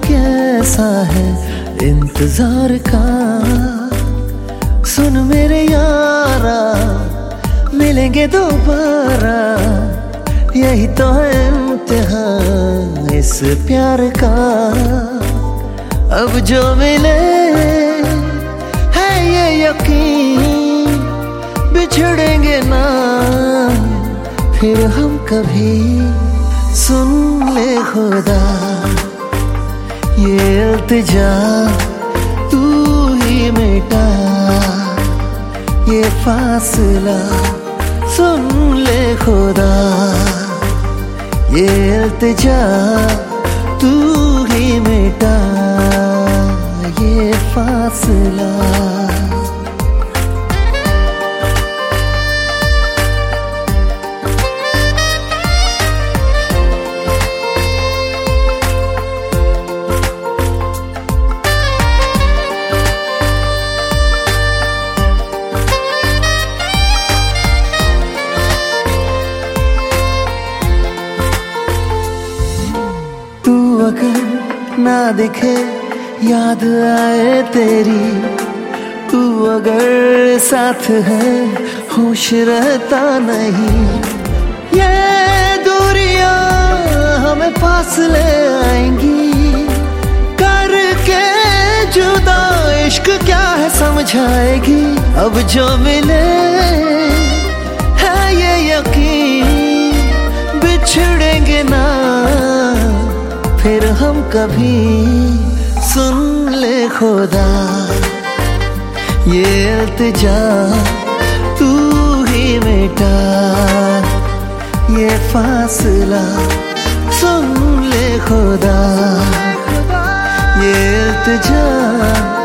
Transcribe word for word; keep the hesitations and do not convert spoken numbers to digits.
कैसा है इंतजार का। सुन मेरे यारा, मिलेंगे दोबारा, यही तो है इम्तिहान इस प्यार का। अब जो मिले है ये यकीन, बिछड़ेंगे ना फिर हम कभी। सुन ले खुदा ये इल्तिजा, तू ही मिटा ये फासला। सुन ले खुदा ये इल्तिजा, तू ही मिटा ये फासला। अगर ना दिखे याद आए तेरी, तू अगर साथ है होश रहता नहीं। ये दूरियां हमें पास ले आएंगी, करके जुदा इश्क क्या है समझाएगी। अब जो मिले है ये यकीन, बिछड़ेंगे ना फिर हम कभी। सुन ले खुदा ये इल्तिजा, तू ही मिटा ये फासला। सुन ले खुदा ये इल्तिजा,